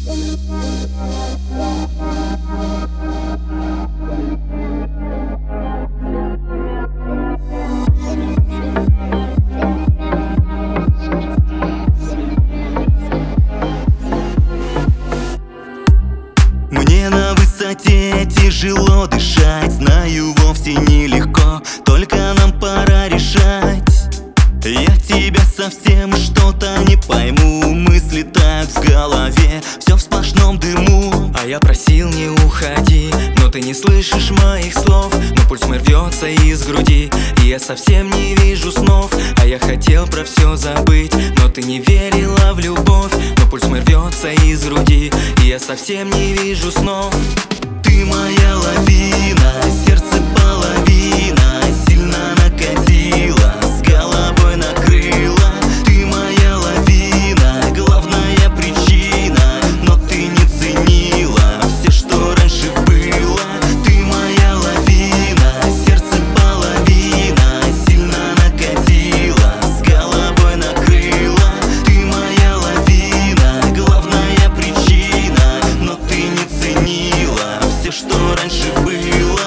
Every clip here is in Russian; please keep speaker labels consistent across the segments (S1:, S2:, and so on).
S1: Мне на высоте тяжело дышать, знаю, вовсе нелегко, только нам пора решать. Я тебя совсем что-то не пойму, мысли тают в голове, все в сплошном дыму.
S2: А я просил не уходи, но ты не слышишь моих слов. Но пульс мой рвется из груди, и я совсем не вижу снов. А я хотел про все забыть, но ты не верила в любовь. Но пульс мой рвется из груди, и я совсем не вижу снов.
S1: Ты моя лавина, сердце половина, сильно накатила, с головой накрыла. Ты моя лавина, главная причина, но ты не ценила все, что раньше было. Ты моя лавина, сердце половина, сильно накатила, с головой накрыла. Ты моя лавина, главная причина, но ты не ценила все, что раньше было.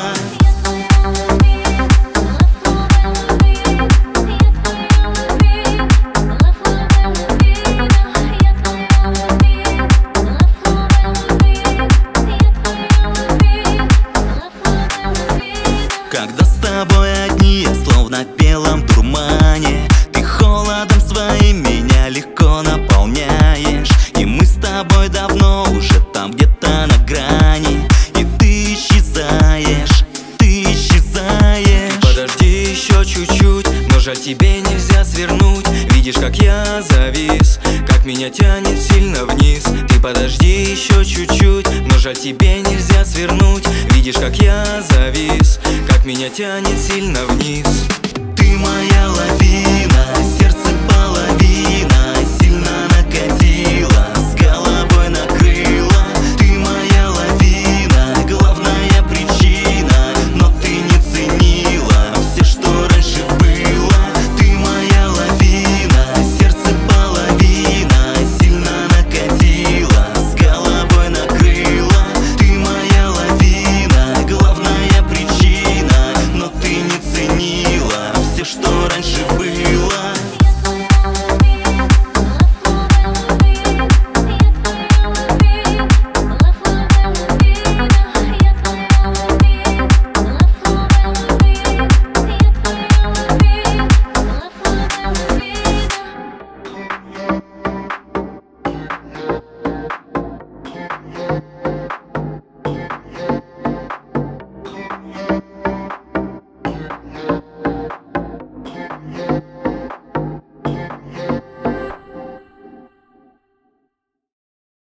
S1: Когда с тобой одни, я словно в белом дурмане. Ты холодом своим меня легко наполняешь. И мы с тобой давно уже там где-то на грани. И ты исчезаешь, ты исчезаешь.
S2: Подожди еще чуть-чуть, но жаль, тебе нельзя свернуть. Видишь, как я завис, как меня тянет сильно вниз. Ты подожди еще чуть-чуть, но жаль, тебе нельзя свернуть. Видишь, как я завис, как меня тянет сильно вниз.
S1: Ты моя лавина, сердце